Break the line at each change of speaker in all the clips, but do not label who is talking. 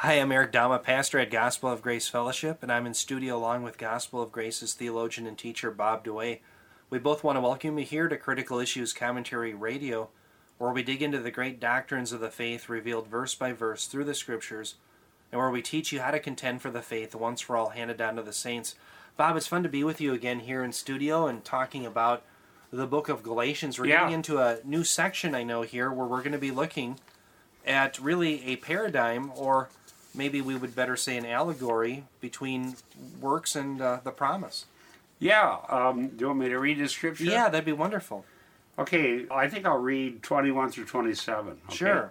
Hi, I'm Eric Dama, pastor at Gospel of Grace Fellowship, and I'm in studio along with Gospel of Grace's theologian and teacher Bob DeWay. We both want to welcome you here to Critical Issues Commentary Radio, where we dig into the great doctrines of the faith revealed verse by verse through the Scriptures, and where we teach you how to contend for the faith once for all handed down to the saints. Bob, it's fun to be with you again here in studio and talking about the book of Galatians. We're getting into a new section, I know, here, where we're going to be looking at really a paradigm, or maybe we would better say an allegory, between works and the promise.
Yeah. Do you want me to read the scripture?
Yeah, that'd be wonderful.
Okay, I think I'll read 21 through 27. Okay?
Sure.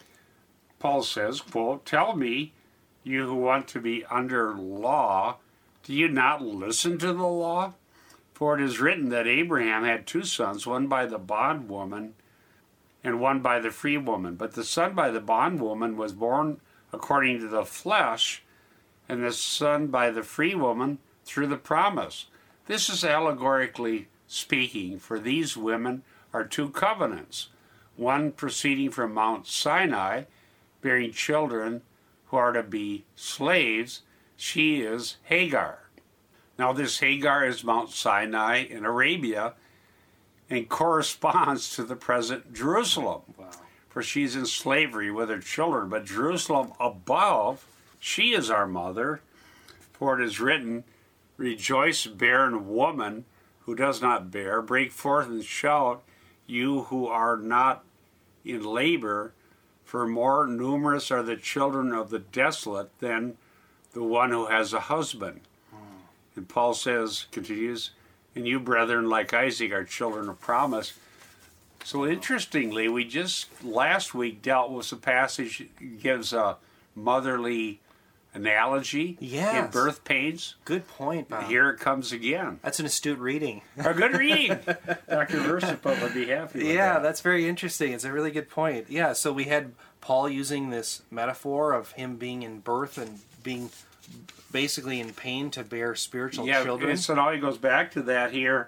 Paul says, quote, "Tell me, you who want to be under law, do you not listen to the law? For it is written that Abraham had two sons, one by the bondwoman and one by the free woman. But the son by the bondwoman was born according to the flesh, and the son by the free woman through the promise. This is allegorically speaking, for these women are two covenants, one proceeding from Mount Sinai, bearing children who are to be slaves. She is Hagar." Now this Hagar is Mount Sinai in Arabia and corresponds to the present Jerusalem.
Wow.
For she's in slavery with her children. But Jerusalem above, she is our mother. For it is written, "Rejoice, barren woman who does not bear. Break forth and shout, you who are not in labor. For more numerous are the children of the desolate than the one who has a husband." And Paul says, continues, "And you, brethren, like Isaac, are children of promise." So interestingly, we just last week dealt with a passage that gives a motherly analogy in birth pains.
Good point, Bob.
Here it comes again.
That's an astute reading.
A good reading. Dr. Versipa would be happy with
Yeah,
that.
that's very interesting. It's a really good point. Yeah, so we had Paul using this metaphor of him being in birth and being basically in pain to bear spiritual children.
And so now he goes back to that here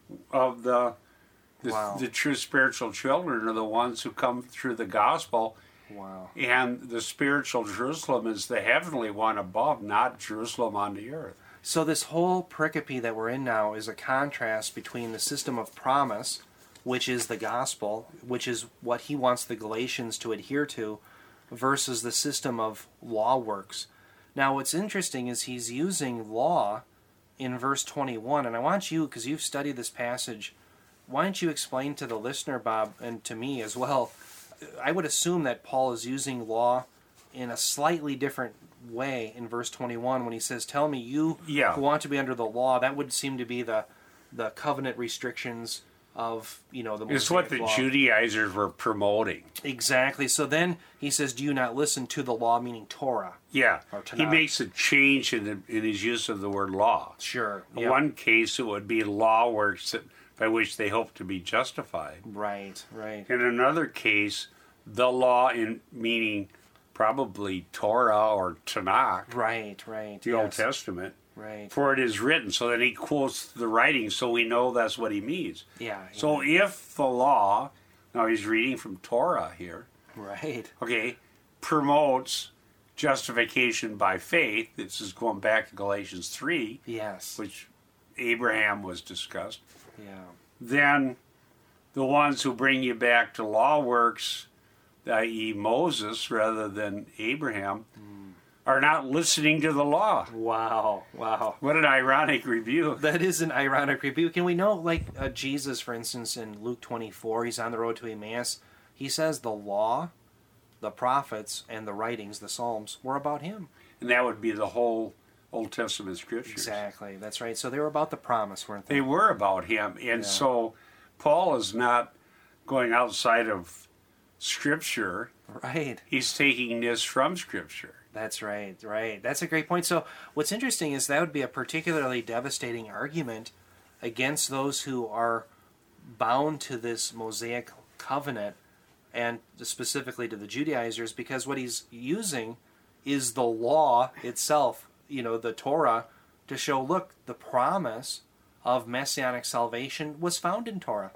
of the
Wow.
the true spiritual children are the ones who come through the gospel.
Wow.
And the spiritual Jerusalem is the heavenly one above, not Jerusalem on the earth.
So this whole pericope that we're in now is a contrast between the system of promise, which is the gospel, which is what he wants the Galatians to adhere to, versus the system of law works. Now what's interesting is he's using law in verse 21, and I want you, because you've studied this passage, why don't you explain to the listener, Bob, and to me as well. I would assume that Paul is using law in a slightly different way in verse 21 when he says, "Tell me, you who want to be under the law." That would seem to be the covenant restrictions of, the Mosaic
It's what the
law.
Judaizers were promoting.
Exactly. So then he says, "Do you not listen to the law," meaning Torah?
Yeah.
Or Tanakh.
He makes a change in his use of the word law.
Sure.
In
Yep.
one case, it would be law works by which they hope to be justified.
Right.
In another case, the law in meaning probably Torah or Tanakh,
Right.
the Old Testament.
Right.
For it is written. So then he quotes the writing, so we know that's what he means.
Yeah.
So if the law, now he's reading from Torah here,
Right.
okay, promotes justification by faith, this is going back to Galatians 3,
Yes.
which Abraham was discussed,
Yeah.
then the ones who bring you back to law works, i.e. Moses rather than Abraham, are not listening to the law.
Wow.
What an ironic review.
That is an ironic rebuke. And we know, like Jesus, for instance, in Luke 24, he's on the road to Emmaus. He says the law, the prophets, and the writings, the Psalms, were about him.
And that would be the whole Old Testament scriptures.
Exactly. That's right. So they were about the promise, weren't they?
They were about him. And so Paul is not going outside of Scripture.
Right.
He's taking this from Scripture.
That's right. That's a great point. So what's interesting is that would be a particularly devastating argument against those who are bound to this Mosaic covenant, and specifically to the Judaizers, because what he's using is the law itself, the Torah, to show, look, the promise of messianic salvation was found in Torah.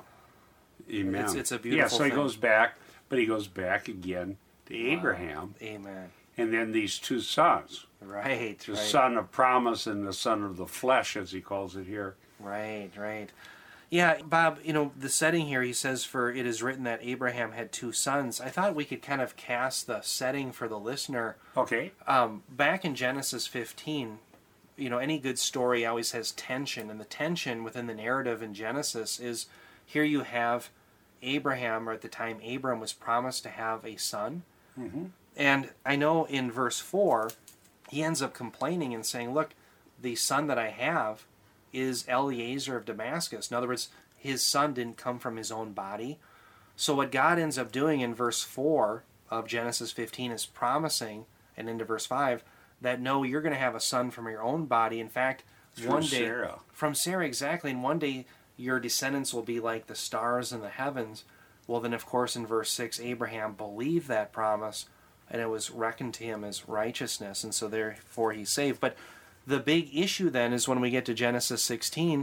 Amen.
It's a beautiful
so he
thing.
goes back, but he goes back again to Abraham.
Amen.
and then these two sons.
Right.
The
right.
son of promise and the son of the flesh, as he calls it here.
Right, right. Yeah, Bob, the setting here, he says, for it is written that Abraham had two sons. I thought we could kind of cast the setting for the listener.
Okay.
Back in Genesis 15, any good story always has tension, and the tension within the narrative in Genesis is here you have Abraham, or at the time Abram was promised to have a son.
Mm-hmm.
And I know in verse 4, he ends up complaining and saying, look, the son that I have is Eliezer of Damascus. In other words, his son didn't come from his own body. So what God ends up doing in verse 4 of Genesis 15 is promising, and into verse 5, that no, you're going to have a son from your own body. In fact, one day...
Sarah.
From Sarah, exactly. And one day your descendants will be like the stars in the heavens. Well, then, of course, in verse 6, Abraham believed that promise, and it was reckoned to him as righteousness, and so therefore he's saved. But the big issue then is when we get to Genesis 16,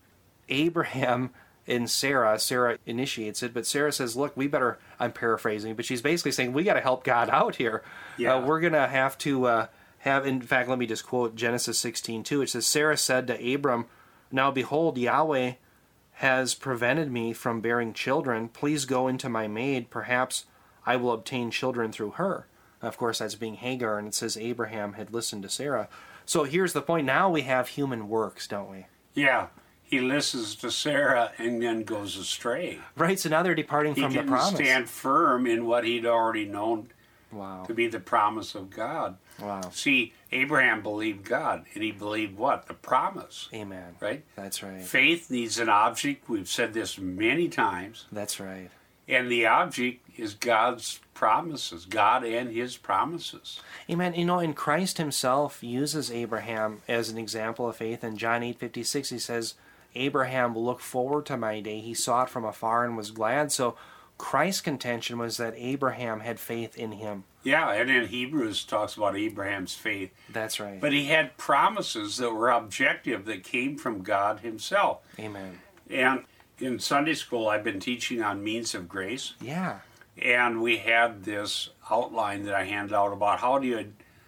Abraham and Sarah initiates it, but Sarah says, look, I'm paraphrasing, but she's basically saying, we got to help God out here.
Yeah.
We're going to have to in fact, let me just quote Genesis 16:2. It says, Sarah said to Abram, now behold, Yahweh has prevented me from bearing children. Please go into my maid. Perhaps I will obtain children through her. Of course, that's being Hagar, and it says Abraham had listened to Sarah. So here's the point. Now we have human works, don't we?
Yeah. He listens to Sarah and then goes astray.
Right, so now they're departing from the promise.
He didn't stand firm in what he'd already known to be the promise of God.
Wow.
See, Abraham believed God, and he believed what? The promise.
Amen.
Right?
That's right.
Faith needs an object. We've said this many times.
That's right.
And the object is God's promises, God and his promises.
Amen. And Christ himself uses Abraham as an example of faith. In John 8:56, he says, Abraham looked forward to my day. He saw it from afar and was glad. So Christ's contention was that Abraham had faith in him.
Yeah, and in Hebrews talks about Abraham's faith.
That's right.
But he had promises that were objective, that came from God himself.
Amen.
And in Sunday school, I've been teaching on means of grace.
Yeah.
And we had this outline that I handed out about how do you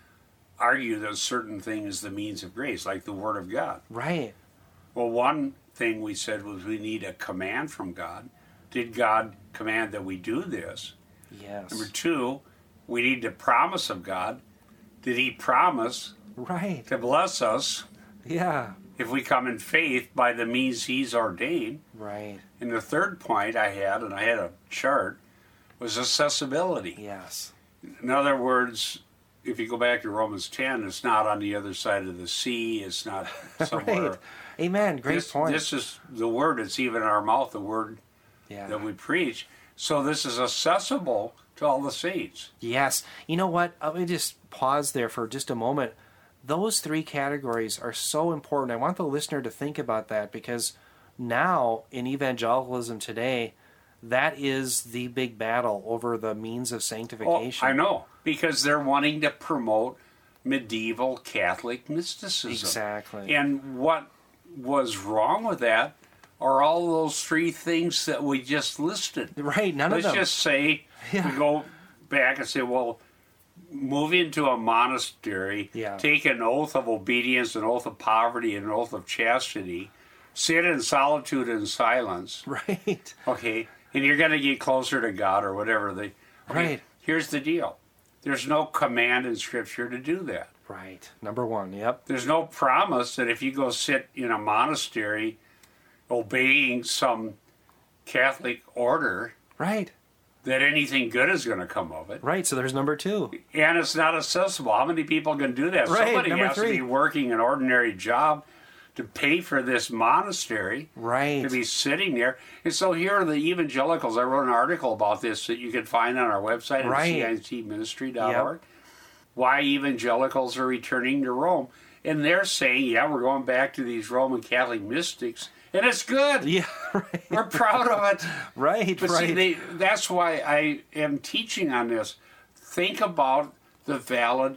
argue that a certain thing is the means of grace, like the Word of God.
Right.
Well, one thing we said was we need a command from God. Did God command that we do this?
Yes.
Number two, we need the promise of God. Did he promise
right.
to bless us
Yeah.
if we come in faith by the means he's ordained?
Right.
And the third point I had, and I had a chart, was accessibility.
Yes.
In other words, if you go back to Romans 10, it's not on the other side of the sea. It's not somewhere.
Right. Amen. Great point.
This is the word. It's even in our mouth, the word that we preach. So this is accessible to all the saints.
Yes. You know what? Let me just pause there for just a moment. Those three categories are so important. I want the listener to think about that, because now in evangelicalism today, that is the big battle over the means of sanctification.
Oh, I know, because they're wanting to promote medieval Catholic mysticism.
Exactly.
And what was wrong with that are all those three things that we just listed.
Right, none of them.
Let's just say, we go back and say, well, move into a monastery, take an oath of obedience, an oath of poverty, and an oath of chastity, sit in solitude and silence.
Right.
Okay, and you're going to get closer to God or whatever.
Right.
Here's the deal. There's no command in Scripture to do that.
Right. Number one, yep.
There's no promise that if you go sit in a monastery obeying some Catholic order,
right,
that anything good is going to come of it.
Right, so there's number two.
And it's not accessible. How many people can do that?
Right,
Somebody
number
has
three.
to be working an ordinary job to pay for this monastery,
right,
to be sitting there. And so here are the evangelicals. I wrote an article about this that you can find on our website at cintministry.org. Yep. Why evangelicals are returning to Rome. And they're saying, yeah, we're going back to these Roman Catholic mystics. And it's good.
Yeah, right.
We're proud of it.
Right,
but
right.
See, that's why I am teaching on this. Think about the valid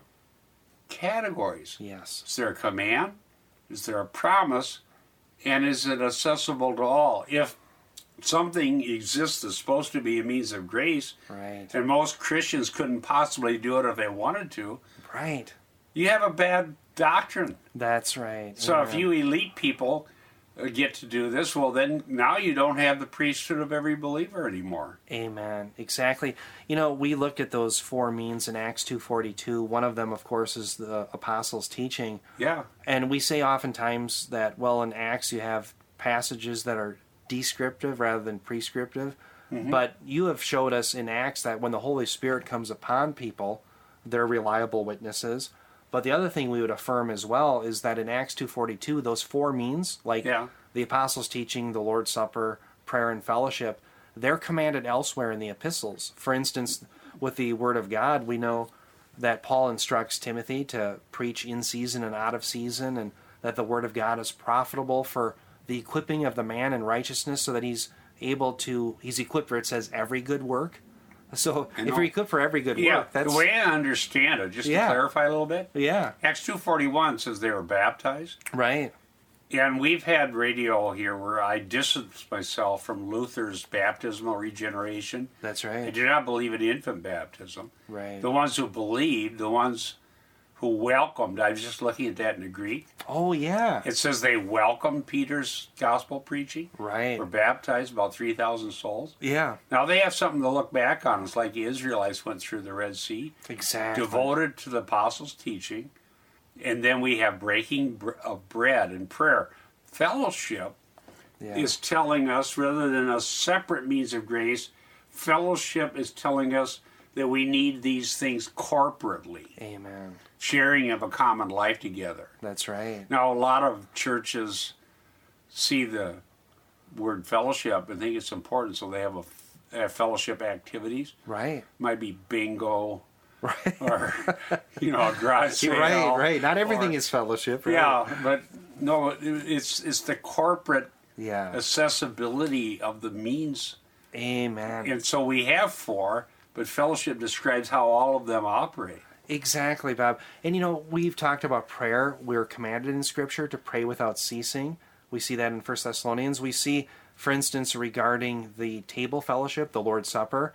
categories.
Yes.
Is there a command? Is there a promise? And is it accessible to all? If something exists that's supposed to be a means of grace,
Right.
and most Christians couldn't possibly do it if they wanted to,
Right.
you have a bad doctrine.
That's right.
So if
Yeah.
you elite people get to do this, well, then now you don't have the priesthood of every believer anymore.
Amen. Exactly. You know, we looked at those four means in Acts 2:42. One of them, of course, is the apostles' teaching.
Yeah.
And we say oftentimes that, well, in Acts you have passages that are descriptive rather than prescriptive. But you have showed us in Acts that when the Holy Spirit comes upon people, they're reliable witnesses. But the other thing we would affirm as well is that in Acts 2:42, those four means, like
Yeah.
the apostles' teaching, the Lord's Supper, prayer, and fellowship, they're commanded elsewhere in the epistles. For instance, with the Word of God, we know that Paul instructs Timothy to preach in season and out of season, and that the Word of God is profitable for the equipping of the man in righteousness, so that he's equipped for, it says, every good work. So if you're equipped for every good
Yeah,
work, that's...
the way I understand it, just to
Yeah.
clarify a little bit,
Yeah,
Acts 2:41 says they were baptized.
right.
And we've had radio here where I distance myself from Luther's baptismal regeneration.
That's
I
right.
do not believe in infant baptism.
Right.
The ones who believed, the ones who welcomed, I was just looking at that in the Greek.
Oh, yeah.
It says they welcomed Peter's gospel preaching.
Right.
Were baptized, about 3,000 souls.
Yeah,
Now they have something to look back on. It's like the Israelites went through the Red Sea,
exactly.
devoted to the apostles' teaching. And then we have breaking of bread and prayer. Fellowship
Yeah.
is telling us, rather than a separate means of grace, fellowship is telling us that we need these things corporately,
Amen.
sharing of a common life together.
That's right.
Now, a lot of churches see the word fellowship and think it's important, so they have fellowship activities.
Right.
Might be bingo
Right.
or, a garage sale.
Right. Not everything
or-
is fellowship. Right?
Yeah, but no, it's the corporate
Yeah.
accessibility of the means.
Amen.
And so we have four, but fellowship describes how all of them operate.
Exactly, Bob. And we've talked about prayer. We're commanded in Scripture to pray without ceasing. We see that in 1 Thessalonians. We see, for instance, regarding the table fellowship, the Lord's Supper,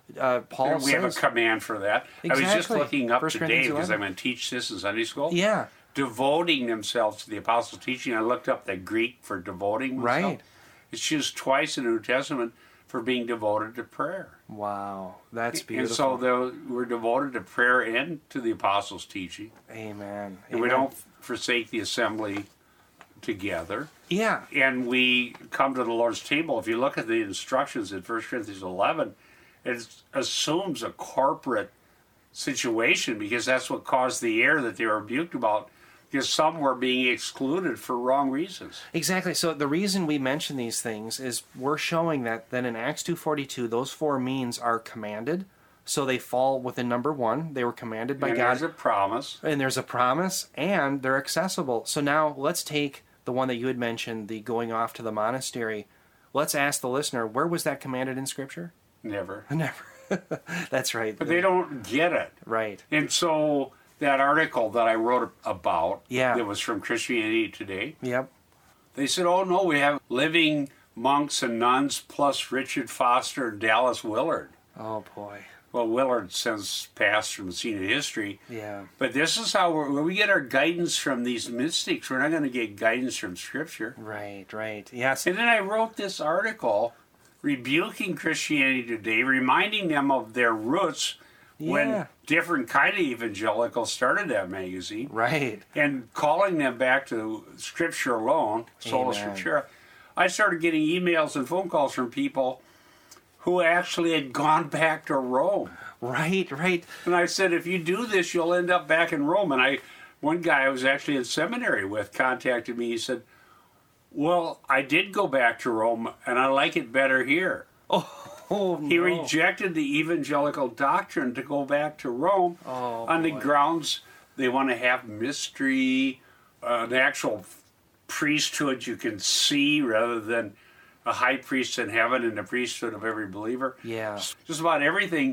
Paul
We have a
says...
command for that. I was just
Exactly.
looking up
1
today
Corinthians
because
11.
I'm going to teach this in Sunday school.
Yeah,
Devoting themselves to the apostles' teaching. I looked up the Greek for devoting myself.
Right.
It's used twice in the New Testament for being devoted to prayer.
wow. That's
And
beautiful.
so we're devoted to prayer and to the apostles' teaching.
Amen.
And we
Amen.
don't forsake the assembly together.
Yeah,
And we come to the Lord's table. If you look at the instructions in 1 Corinthians 11, it assumes a corporate situation because that's what caused the error that they were rebuked about, because some were being excluded for wrong reasons.
exactly. So the reason we mention these things is we're showing that then in Acts 2:42, those four means are commanded. So they fall within number one. They were commanded by
And
God.
there's a promise.
And there's a promise, and they're accessible. So now let's take the one that you had mentioned, the going off to the monastery. Let's ask the listener, where was that commanded in Scripture?
Never.
Never. That's right.
But they don't get it.
Right.
And so that article that I wrote about,
Yeah.
that was from Christianity Today,
Yep.
they said, oh no, we have living monks and nuns plus Richard Foster and Dallas Willard.
Oh, boy.
Well, Willard since passed from the scene of history.
Yeah.
But this is how we get our guidance from these mystics. We're not going to get guidance from Scripture.
Right. Yes.
And then I wrote this article rebuking Christianity Today, reminding them of their roots
Yeah.
when different kind of evangelicals started that magazine,
Right.
and calling them back to Scripture alone, sola
Amen.
scriptura. I started getting emails and phone calls from people who actually had gone back to Rome.
Right.
And I said, if you do this, you'll end up back in Rome. And one guy I was actually in seminary with contacted me. He said, well, I did go back to Rome, and I like it better here.
Oh,
He
no.
rejected the evangelical doctrine to go back to Rome on the
boy.
grounds they want to have mystery, an actual priesthood you can see rather than a high priest in heaven and the priesthood of every believer.
Yeah.
Just about everything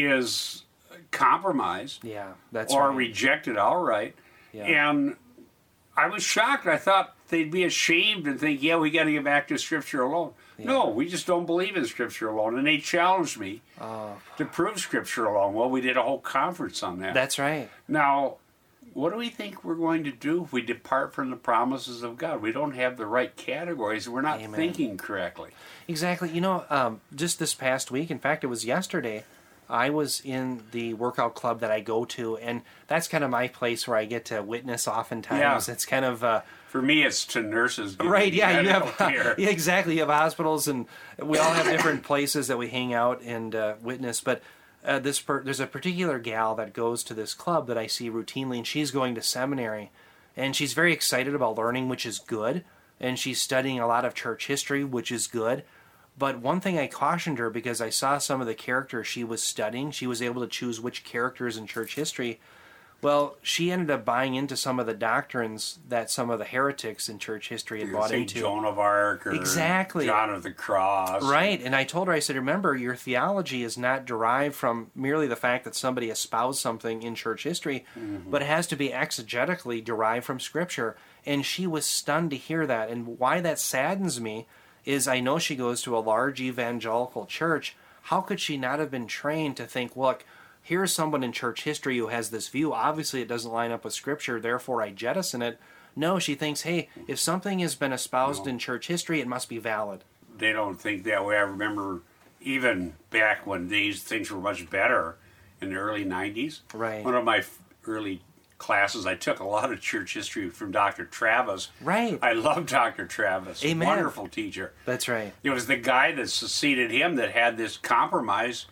is compromised
Yeah. That's
or
right.
rejected outright.
Yeah.
And I was shocked. I thought they'd be ashamed and think, yeah, we got to get back to Scripture alone.
Yeah.
No, we just don't believe in Scripture alone. And they challenged me to prove Scripture alone. Well, we did a whole conference on that.
That's right.
Now, what do we think we're going to do if we depart from the promises of God? We don't have the right categories. We're not
Amen.
thinking correctly.
Exactly. You know, just this past week, in fact, it was yesterday, I was in the workout club that I go to, and that's kind of my place where I get to witness oftentimes.
Yeah.
It's kind of...
For me, it's to nurses. giving
right, yeah, you
medical
have...
care.
Yeah, exactly. You have hospitals, and we all have different places that we hang out and witness, but... there's a particular gal that goes to this club that I see routinely, and she's going to seminary, and she's very excited about learning, which is good, and she's studying a lot of church history, which is good. But one thing I cautioned her, because I saw some of the characters she was studying, she was able to choose which characters in church history. Well, she ended up buying into some of the doctrines that some of the heretics in church history had bought
Say
into.
Joan of Arc or
Exactly.
John of the Cross.
Right, and I told her, I said, remember, your theology is not derived from merely the fact that somebody espoused something in church history, but it has to be exegetically derived from Scripture. And she was stunned to hear that. And why that saddens me is I know she goes to a large evangelical church. How could she not have been trained to think, look, here's someone in church history who has this view. Obviously, it doesn't line up with Scripture, therefore I jettison it. No, she thinks, hey, if something has been espoused in church history, it must be valid.
They don't think that way. I remember even back when these things were much better in the early 90s.
Right.
One of my early classes, I took a lot of church history from Dr. Travis.
Right.
I love Dr. Travis.
Amen.
Wonderful teacher.
That's right.
It was the guy that succeeded him that had this compromise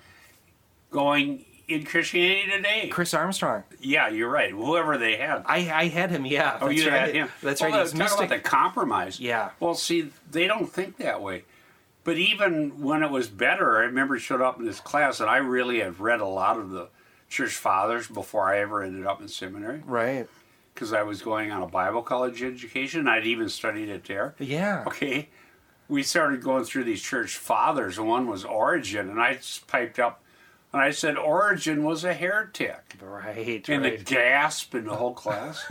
going in Christianity today.
Chris Armstrong.
Yeah, you're right. Whoever they had.
I had him, yeah.
Oh,
That's
you
right.
had him.
That's
well,
right. He's
talk
mystic.
about the compromise.
Yeah.
Well, see, they don't think that way. But even when it was better, I remember he showed up in this class, and I really had read a lot of the church fathers before I ever ended up in seminary,
Right.
because I was going on a Bible college education. I'd even studied it there.
Yeah.
Okay. We started going through these church fathers, and one was Origen, and I just piped up, and I said Origen was a heretic.
Right.
And the
right.
gasp in the whole class.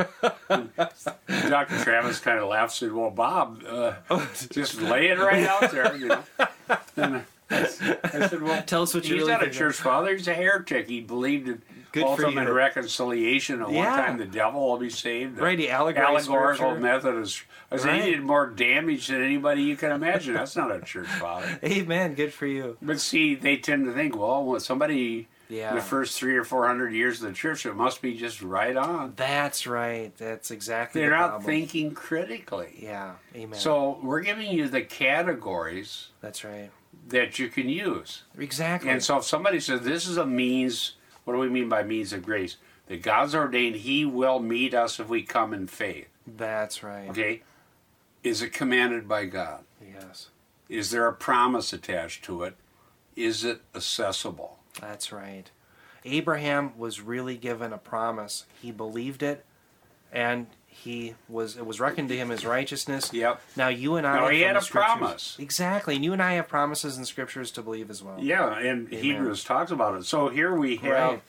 Dr. Travis kind of laughed and said, well, Bob, just lay it right out there, you know. And I said, well,
Tell us what you
he's
really
not a
think.
church father, he's a heretic. He believed in
Good for
ultimate
you.
reconciliation. At one
Yeah.
time, the devil will be saved.
Right, the allegorical
allegorical
scripture.
method is. I said,
Right.
he did more damage than anybody you can imagine. That's not a church father.
Amen. Good for you.
But see, they tend to think, well, when somebody
Yeah.
in the first 300 or 400 years of the church, it must be just right on.
That's right. That's exactly
They're
the
not
problem.
thinking critically.
Yeah. Amen.
So we're giving you the categories
That's right.
that you can use.
Exactly.
And so if somebody says this is a means, what do we mean by means of grace? That God's ordained He will meet us if we come in faith.
That's right.
Okay? Is it commanded by God?
Yes.
Is there a promise attached to it? Is it accessible?
That's right. Abraham was really given a promise. He believed it, and it was reckoned to him as righteousness.
Yep.
Now you and I.
Now, he
from
had
the
a
Scriptures-
promise.
Exactly, and you and I have promises in Scriptures to believe as well.
Yeah, and Hebrews talks about it. So here we have
Right.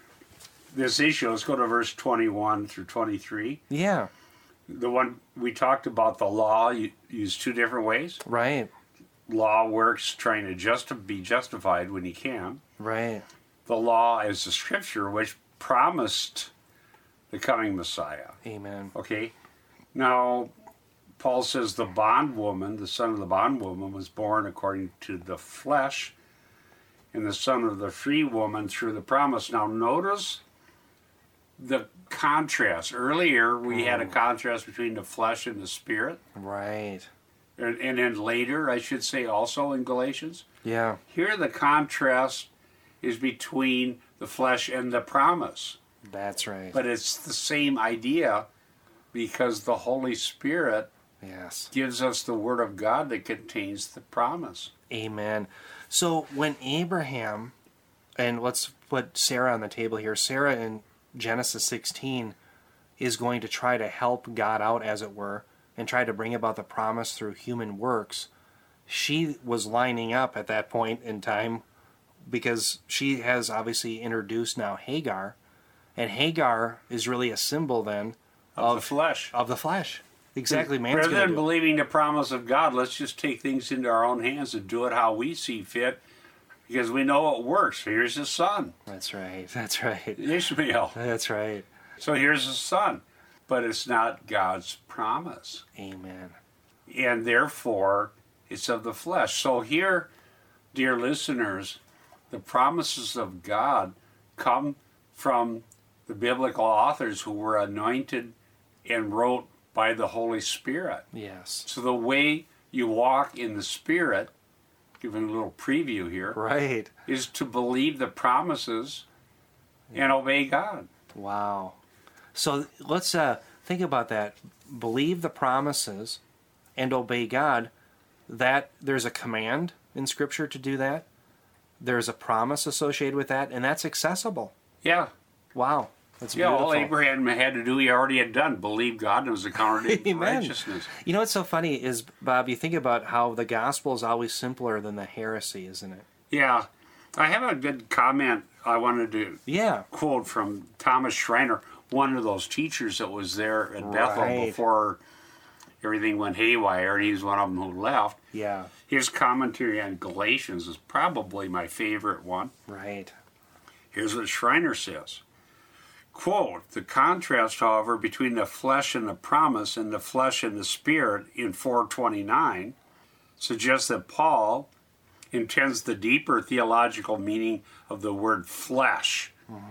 this issue. Let's go to verse 21 through 23.
Yeah.
The one we talked about, the law, used two different ways.
Right.
Law works trying to be justified when you can.
Right.
The law is the scripture which promised the coming Messiah.
Amen.
Okay? Now, Paul says the bondwoman, the son of the bondwoman, was born according to the flesh, and the son of the free woman through the promise. Now, notice the contrast. Earlier, we had a contrast between the flesh and the spirit.
Right.
And then later, I should say, also in Galatians.
Yeah.
Here, the contrast is between the flesh and the promise.
That's right.
But it's the same idea because the Holy Spirit
Yes.
gives us the Word of God that contains the promise.
Amen. So when Abraham, and let's put Sarah on the table here, Sarah in Genesis 16 is going to try to help God out, as it were, and try to bring about the promise through human works. She was lining up at that point in time because she has obviously introduced now Hagar, and Hagar is really a symbol then
Of the flesh.
of the flesh. Exactly. Man's
Rather
gonna
than
do it.
believing the promise of God, let's just take things into our own hands and do it how we see fit, because we know it works. Here's his son,
That's right. That's right.
Ishmael.
That's right.
So here's his son. But it's not God's promise.
Amen.
And therefore, it's of the flesh. So here, dear listeners, the promises of God come from the biblical authors who were anointed and wrote by the Holy Spirit.
Yes.
So the way you walk in the Spirit, giving a little preview here,
Right.
is to believe the promises and obey God.
Wow. So let's think about that. Believe the promises and obey God. That there's a command in Scripture to do that. There's a promise associated with that, and that's accessible.
Yeah.
Wow. That's
Yeah,
beautiful.
all Abraham had to do, he already had done. Believe God, and it was accounted in
Amen.
righteousness.
You know what's so funny is, Bob, you think about how the gospel is always simpler than the heresy, isn't it?
Yeah. I have a good comment I wanted to
Yeah.
quote from Thomas Schreiner, one of those teachers that was there at Bethel
Right.
before everything went haywire, and he's one of them who left.
Yeah.
His commentary on Galatians is probably my favorite one.
Right.
Here's what Schreiner says. Quote, the contrast, however, between the flesh and the promise and the flesh and the spirit in 429 suggests that Paul intends the deeper theological meaning of the word flesh.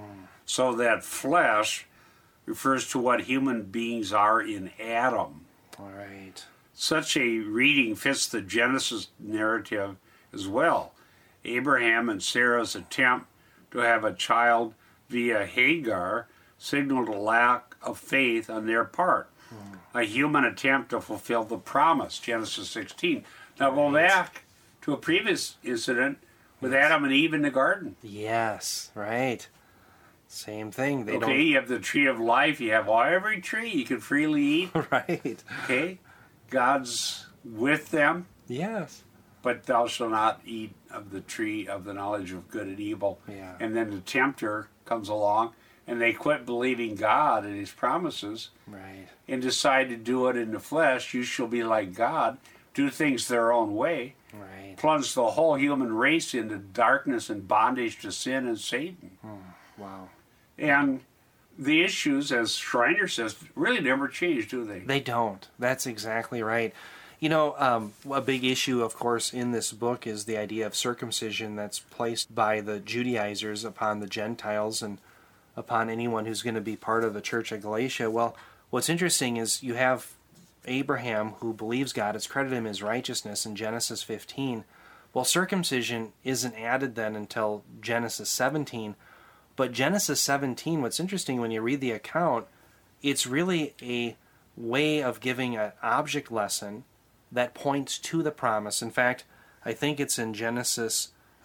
So that flesh refers to what human beings are in Adam.
All right.
Such a reading fits the Genesis narrative as well. Abraham and Sarah's attempt to have a child via Hagar signaled a lack of faith on their part. A human attempt to fulfill the promise, Genesis 16. Now go back to a previous incident with Adam and Eve in the garden.
Yes. Right. Same thing. They
Okay, you have the tree of life, you have every tree you can freely eat.
don't. Right.
Okay, God's with them.
Yes.
But thou shalt not eat of the tree of the knowledge of good and evil.
Yeah.
And then the tempter comes along, and they quit believing God and his promises
Right.
and decide to do it in the flesh. You shall be like God, do things their own way,
Right.
plunge the whole human race into darkness and bondage to sin and Satan.
Wow.
And the issues, as Schreiner says, really never change, do they?
They don't. That's exactly right. You know, a big issue, of course, in this book is the idea of circumcision that's placed by the Judaizers upon the Gentiles and upon anyone who's going to be part of the Church of Galatia. Well, what's interesting is you have Abraham who believes God, it's credited him as righteousness in Genesis 15. Well, circumcision isn't added then until Genesis 17. But Genesis 17, what's interesting when you read the account, it's really a way of giving an object lesson that points to the promise. In fact, I think it's in Genesis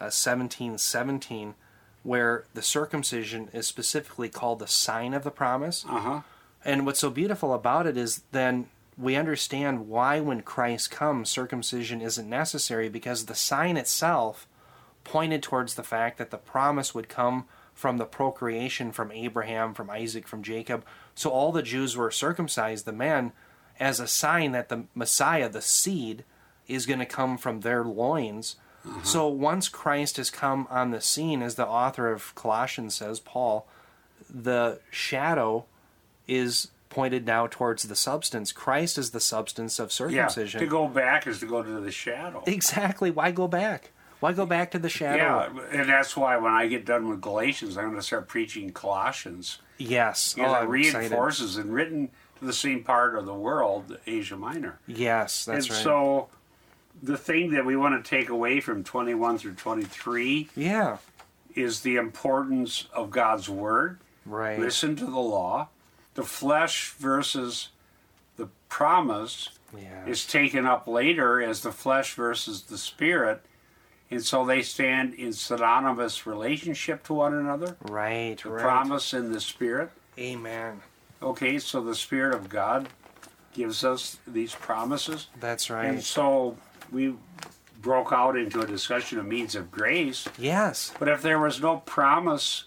17:17 where the circumcision is specifically called the sign of the promise.
Uh-huh.
And what's so beautiful about it is then we understand why when Christ comes, circumcision isn't necessary, because the sign itself pointed towards the fact that the promise would come from the procreation from Abraham, from Isaac, from Jacob. So all the Jews were circumcised, the men, as a sign that the Messiah, the seed, is going to come from their loins. So once Christ has come on the scene, as the author of Colossians says, Paul, the shadow is pointed now towards the substance. Christ is the substance of circumcision.
Yeah, to go back is to go to the shadow.
Exactly. Why go back? Why go back to the shadow?
Yeah, and that's why when I get done with Galatians, I'm going to start preaching Colossians.
Yes.
Because it
I'm excited.
reinforces and written to the same part of the world, Asia Minor.
Yes, that's
and
right.
so the thing that we want to take away from 21 through 23
Yeah.
is the importance of God's Word.
Right.
Listen to the law. The flesh versus the promise
Yeah.
is taken up later as the flesh versus the spirit. And so they stand in synonymous relationship to one another.
Right.
The
right.
promise and the spirit.
Amen.
Okay, so the Spirit of God gives us these promises.
That's
And
right.
so we broke out into a discussion of means of grace.
Yes.
But if there was no promise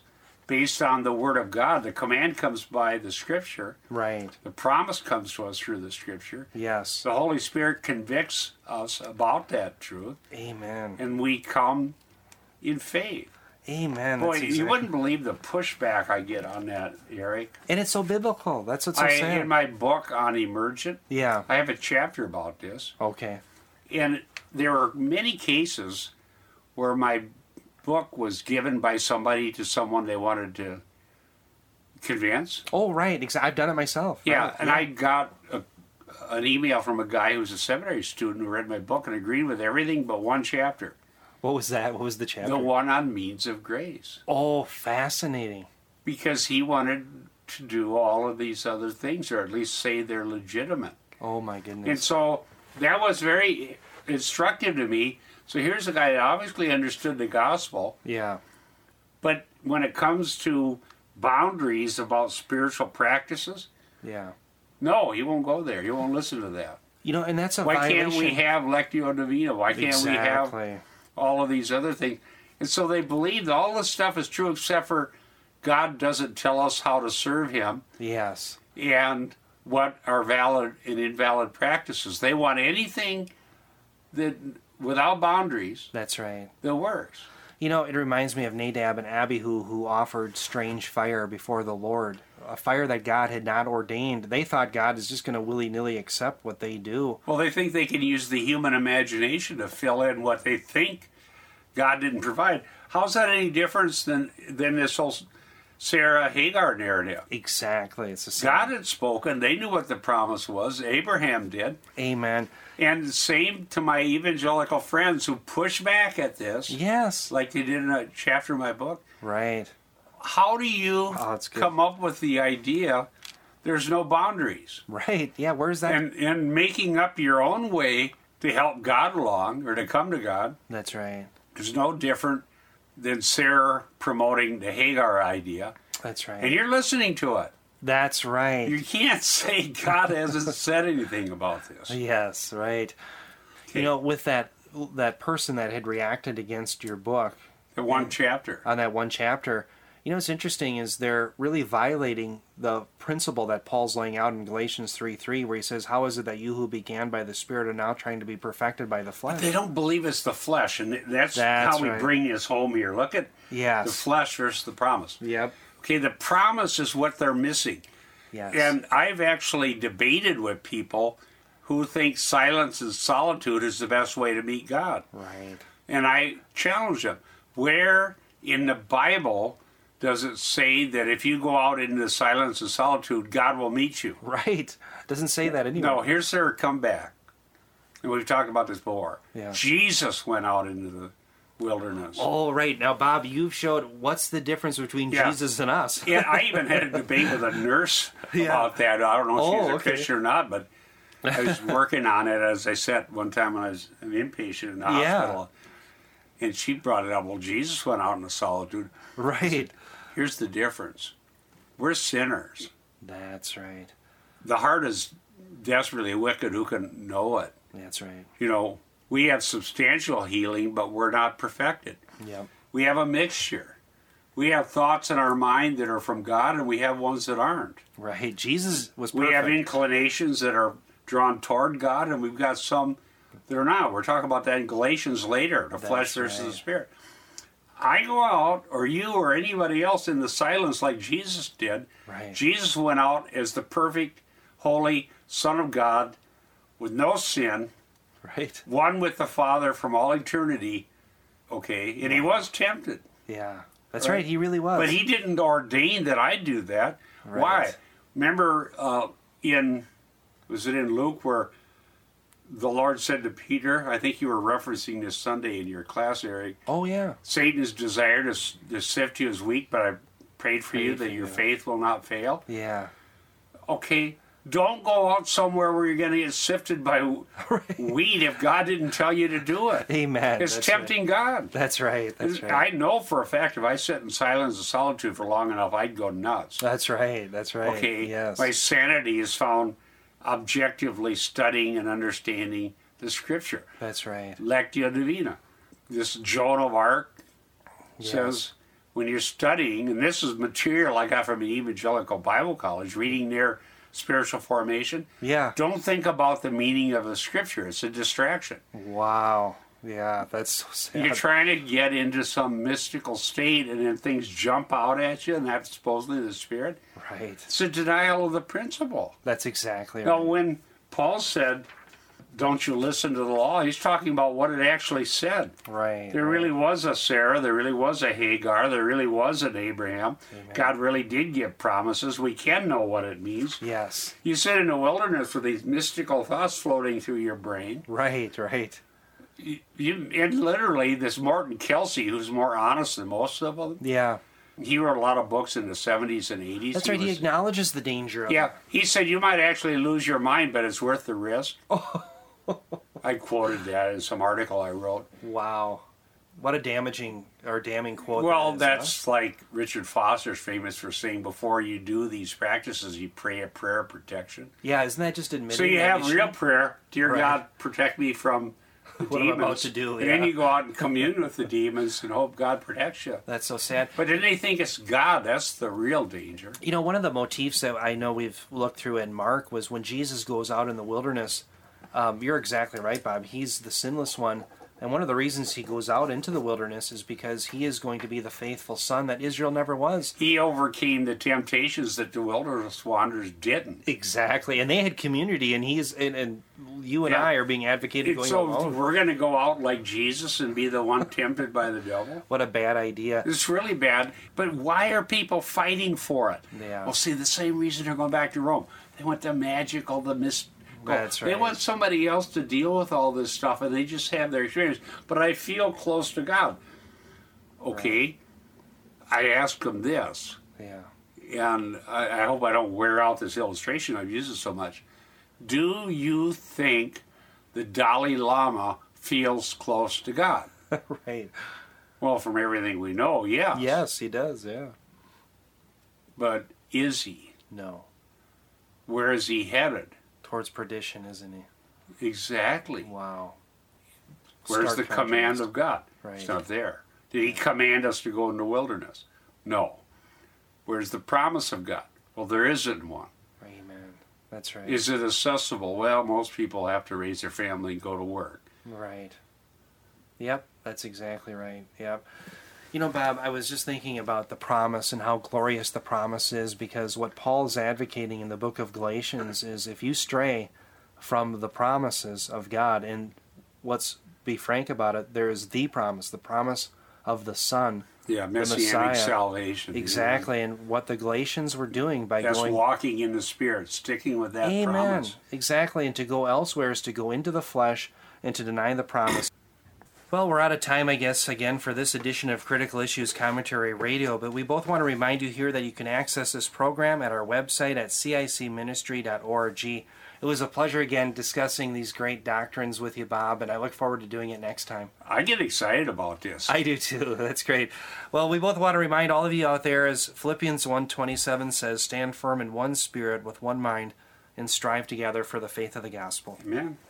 based on the Word of God. The command comes by the Scripture.
Right.
The promise comes to us through the Scripture.
Yes.
The Holy Spirit convicts us about that truth,
Amen.
and we come in faith.
Amen.
Boy,
That's
you
exactly-
wouldn't believe the pushback I get on that, Eric.
And it's so biblical. That's what's so sad.
In my book on emergent,
Yeah.
I have a chapter about this.
Okay.
And there are many cases where my book was given by somebody to someone they wanted to convince.
Oh, right. I've done it myself.
Yeah,
Right.
and I got an email from a guy who's a seminary student who read my book and agreed with everything but one chapter,
What was that? What was the chapter?
the one on means of grace,
Oh, fascinating.
because he wanted to do all of these other things, or at least say they're legitimate.
Oh, my
And
goodness.
so that was very instructive to me. So here's a guy that obviously understood the gospel,
Yeah.
but when it comes to boundaries about spiritual practices,
Yeah.
no, he won't go there. He won't listen to that.
You know, and that's a
Why
violation.
can't we have Lectio Divina? Why can't we have
Exactly.
all of these other things? And so they believe that all this stuff is true except for God doesn't tell us how to serve him
Yes.
and what are valid and invalid practices. They want anything that without boundaries
That's right.
that works.
You know, it reminds me of Nadab and Abihu, who offered strange fire before the Lord, a fire that God had not ordained. They thought God is just going to willy-nilly accept what they do.
Well, they think they can use the human imagination to fill in what they think God didn't provide. How's that any difference than this whole Sarah Hagar narrative?
Exactly. It's the same.
God had spoken. They knew what the promise was. Abraham did.
Amen.
And the same to my evangelical friends who push back at this,
Yes.
like they did in a chapter of my book.
Right.
How do you
that's good.
come up with the idea there's no boundaries?
Right. Yeah. Where's that?
And making up your own way to help God along or to come to God
That's right.
is no different than Sarah promoting the Hagar idea.
That's right.
And you're listening to it.
That's right.
You can't say God hasn't said anything about this.
Yes. Right. You know, with that person that had reacted against your book
The one chapter.
on that one chapter, you know, what's interesting is they're really violating the principle that Paul's laying out in Galatians 3:3, where he says, "How is it that you who began by the Spirit are now trying to be perfected by the flesh?"
They don't believe it's the flesh, and that's
That's
how we
right.
bring this home here. Look at
Yes.
the flesh versus the promise.
Yep.
Okay, the promise is what they're missing.
Yes.
And I've actually debated with people who think silence and solitude is the best way to meet God.
Right.
And I challenge them. Where in the Bible does it say that if you go out into the silence and solitude, God will meet you?
Right. Doesn't say that anywhere.
No, here's their comeback. And we've talked about this before.
Yeah.
Jesus went out into the wilderness.
Oh, right. Now, Bob, you've showed what's the difference between
Yeah.
Jesus and us.
Yeah, I even had a debate with a nurse
Yeah.
about that. I don't know if she's
Oh,
a
okay.
Christian or not, but I was working on it, as I said one time when I was an inpatient in the
Yeah.
hospital. And she brought it up. Well, Jesus went out in the solitude.
Right.
Here's the difference. We're sinners.
That's right.
The heart is desperately wicked. Who can know it?
That's right.
You know, we have substantial healing, but we're not perfected.
Yep.
We have a mixture. We have thoughts in our mind that are from God, and we have ones that aren't.
Right. Jesus was
We
perfect.
have inclinations that are drawn toward God, and we've got some that are not. We're talking about that in Galatians later, the flesh versus
right.
the spirit. I go out, or you or anybody else, in the silence like Jesus did.
Right.
Jesus went out as the perfect, holy Son of God with no sin,
Right.
one with the Father from all eternity, okay? And he was tempted.
Yeah. That's
Right.
right. He really was.
But he didn't ordain that I do that.
Right.
Why? Remember was it in Luke where the Lord said to Peter, I think you were referencing this Sunday in your class, Eric,
Oh, yeah.
Satan has desired to sift you as wheat, but I prayed for you that your faith will not fail.
Yeah.
Okay, don't go out somewhere where you're going to get sifted by wheat if God didn't tell you to do it.
Amen.
It's
That's
tempting God.
Right. That's right. That's right.
I know for a fact if I sit in silence and solitude for long enough, I'd go nuts.
That's right. That's right.
Okay,
Yes.
my sanity is found objectively studying and understanding the Scripture.
That's right.
Lectio Divina. This Joan of Arc says, when you're studying, and this is material I got from an evangelical Bible college, reading their spiritual formation.
Yeah.
Don't think about the meaning of the scripture. It's a distraction.
Wow. Yeah, that's so sad.
You're trying to get into some mystical state, and then things jump out at you, and that's supposedly the Spirit.
Right.
It's a denial of the principle.
That's exactly
Now,
right.
when Paul said, don't you listen to the law, he's talking about what it actually said.
Right.
There really was a Sarah, there really was a Hagar, there really was an Abraham.
Amen.
God really did give promises. We can know what it means.
Yes.
You sit in the wilderness with these mystical thoughts floating through your brain.
Right.
And literally, this Morton Kelsey, who's more honest than most of them,
Yeah.
he wrote a lot of books in the 70s and 80s.
That's right. He acknowledges the danger of
Yeah,
it.
he said you might actually lose your mind, but it's worth the risk. I quoted that in some article I wrote.
Wow. What a damning quote.
Well,
that is,
that's like Richard Foster's famous for saying, before you do these practices, you pray a prayer of protection.
Yeah, isn't that just admitting
So you
that
have
issue?
real prayer, dear
Right.
God, protect me from the
What I'm
demons.
about to do,
And
yeah.
then you go out and commune with the demons and hope God protects you.
That's so sad.
But then they think it's God. That's the real danger.
You know, one of the motifs that I know we've looked through in Mark was when Jesus goes out in the wilderness. You're exactly right, Bob. He's the sinless one. And one of the reasons he goes out into the wilderness is because he is going to be the faithful son that Israel never was.
He overcame the temptations that the wilderness wanderers didn't.
Exactly. And they had community, and and you and
Yeah.
I are being advocated going
So
alone.
we're going to go out like Jesus and be the one tempted by the devil?
What a bad idea.
It's really bad. But why are people fighting for it?
Yeah.
Well, see, the same reason they're going back to Rome. They want the magical, the mystical.
That's
They
right.
want somebody else to deal with all this stuff, and they just have their experience. But I feel close to God. Okay, I asked them this,
Yeah.
and I hope I don't wear out this illustration. I've used it so much. Do you think the Dalai Lama feels close to God?
Right.
Well, from everything we know, yes.
Yes, he does, yeah.
But is he?
No.
Where is he headed?
Towards perdition, isn't he?
Exactly.
Wow.
Where's
Stark
the command
contrast.
of God?
Right.
It's not there. Did he command us to go in the wilderness? No. Where's the promise of God? Well, there isn't one.
Amen. That's right.
Is it accessible? Well, most people have to raise their family and go to work.
Right. Yep, that's exactly right. Yep. You know, Bob, I was just thinking about the promise and how glorious the promise is, because what Paul's advocating in the book of Galatians is if you stray from the promises of God, and let's be frank about it, there is the promise of the Son.
Yeah,
Messiah.
messianic salvation.
Exactly, and what the Galatians were doing by
That's
going...
walking in the Spirit, sticking with that
Amen.
promise.
Exactly, and to go elsewhere is to go into the flesh and to deny the promise. Well, we're out of time, I guess, again, for this edition of Critical Issues Commentary Radio, but we both want to remind you here that you can access this program at our website at cicministry.org. It was a pleasure, again, discussing these great doctrines with you, Bob, and I look forward to doing it next time.
I get excited about this.
I do, too. That's great. Well, we both want to remind all of you out there, as Philippians 1:27 says, stand firm in one spirit with one mind and strive together for the faith of the gospel.
Amen.